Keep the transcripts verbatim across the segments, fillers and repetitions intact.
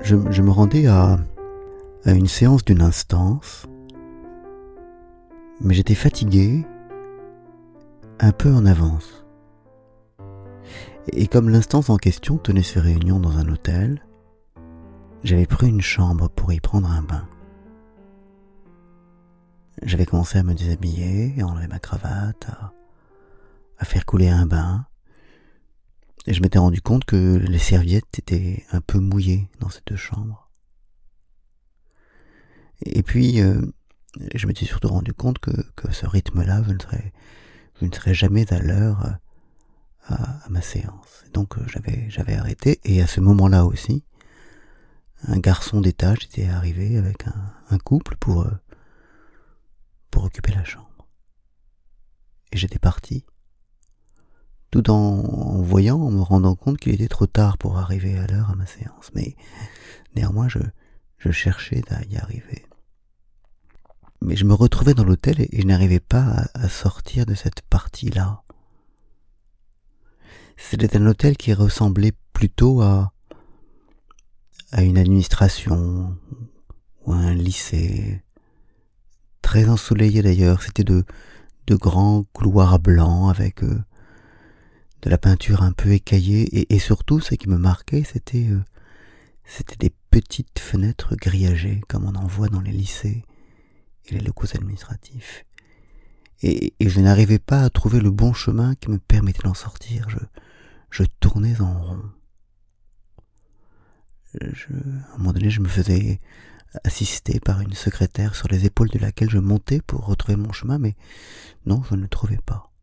je, je me rendais à, à une séance d'une instance, mais j'étais fatigué, un peu en avance. Et comme l'instance en question tenait ses réunions dans un hôtel, j'avais pris une chambre pour y prendre un bain. J'avais commencé à me déshabiller, à enlever ma cravate, à, à faire couler un bain. Et je m'étais rendu compte que les serviettes étaient un peu mouillées dans ces deux chambres. Et puis, euh, je m'étais surtout rendu compte que, que ce rythme-là, je ne serais, je ne serais jamais à l'heure à, à ma séance. Et donc, j'avais, j'avais arrêté. Et à ce moment-là aussi, un garçon d'étage était arrivé avec un, un couple pour, pour occuper la chambre. Et j'étais parti, tout en, en voyant, en me rendant compte qu'il était trop tard pour arriver à l'heure à ma séance. Mais néanmoins, je, je cherchais à y arriver. Mais je me retrouvais dans l'hôtel et je n'arrivais pas à, à sortir de cette partie-là. C'était un hôtel qui ressemblait plutôt à, à une administration ou à un lycée. Très ensoleillé d'ailleurs, c'était de, de grands couloirs blancs avec euh, de la peinture un peu écaillée et, et surtout ce qui me marquait c'était euh, c'était des petites fenêtres grillagées comme on en voit dans les lycées et les locaux administratifs. Et, et je n'arrivais pas à trouver le bon chemin qui me permettait d'en sortir. Je, je tournais en rond. Je, à un moment donné, je me faisais assister par une secrétaire sur les épaules de laquelle je montais pour retrouver mon chemin, mais non, je ne le trouvais pas.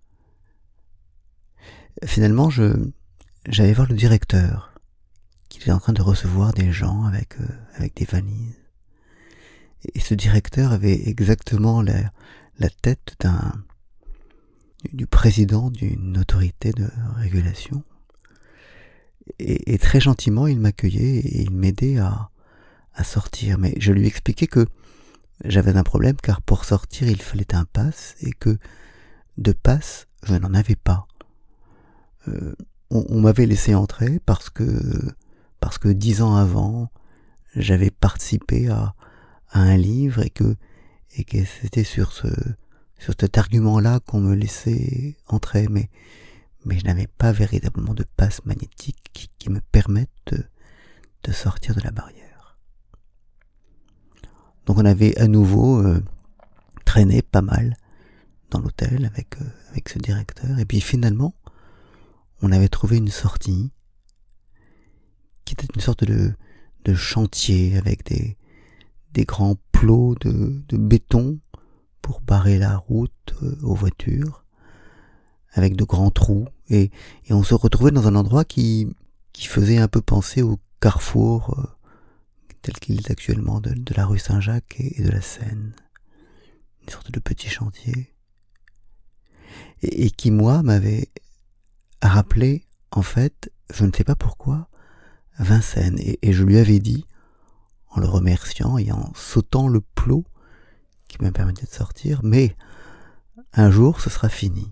Finalement, je, j'allais voir le directeur, qui était en train de recevoir des gens avec, euh, avec des valises. Et ce directeur avait exactement la, la tête d'un, du président d'une autorité de régulation. Et, et très gentiment, il m'accueillait et il m'aidait à, à sortir. Mais je lui expliquais que j'avais un problème car pour sortir, il fallait un pass et que de pass, je n'en avais pas. Euh, on, on m'avait laissé entrer parce que, parce que dix ans avant, j'avais participé à à un livre et que et que c'était sur ce sur cet argument-là qu'on me laissait entrer, mais mais je n'avais pas véritablement de passe magnétique qui, qui me permette de, de sortir de la barrière. Donc on avait à nouveau euh, traîné pas mal dans l'hôtel avec euh, avec ce directeur et puis finalement on avait trouvé une sortie qui était une sorte de de chantier avec des des grands plots de, de béton pour barrer la route euh, aux voitures, avec de grands trous, et, et on se retrouvait dans un endroit qui, qui faisait un peu penser au carrefour euh, tel qu'il est actuellement de, de la rue Saint-Jacques et, et de la Seine. Une sorte de petit chantier. Et, et qui, moi, m'avait rappelé, en fait, je ne sais pas pourquoi, Vincennes, et, et je lui avais dit, en le remerciant et en sautant le plot qui me permettait de sortir, mais un jour ce sera fini.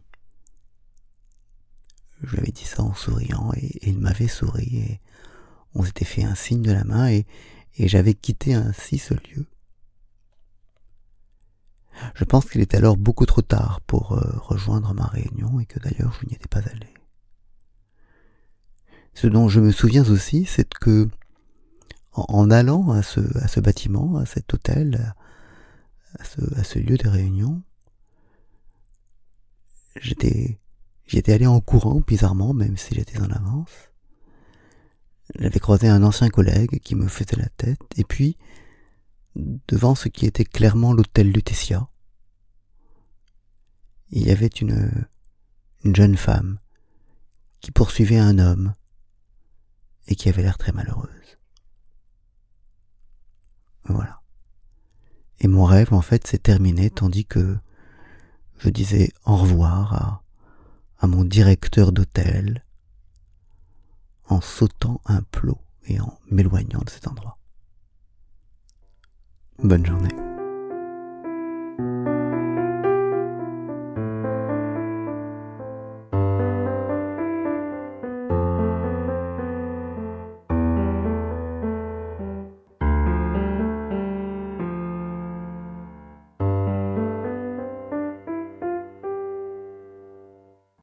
Je lui avais dit ça en souriant et, et il m'avait souri et on s'était fait un signe de la main et, et j'avais quitté ainsi ce lieu. Je pense qu'il était alors beaucoup trop tard pour euh, rejoindre ma réunion et que d'ailleurs je n'y étais pas allé. Ce dont je me souviens aussi, c'est que en allant à ce, à ce bâtiment, à cet hôtel, à ce, à ce lieu de réunion, j'étais, j'y étais allé en courant, bizarrement, même si j'étais en avance. J'avais croisé un ancien collègue qui me faisait la tête, et puis, devant ce qui était clairement l'hôtel Lutetia, il y avait une, une jeune femme qui poursuivait un homme et qui avait l'air très malheureuse. Voilà. Et mon rêve, en fait, s'est terminé tandis que je disais au revoir à, à mon directeur d'hôtel en sautant un plot et en m'éloignant de cet endroit. Bonne journée.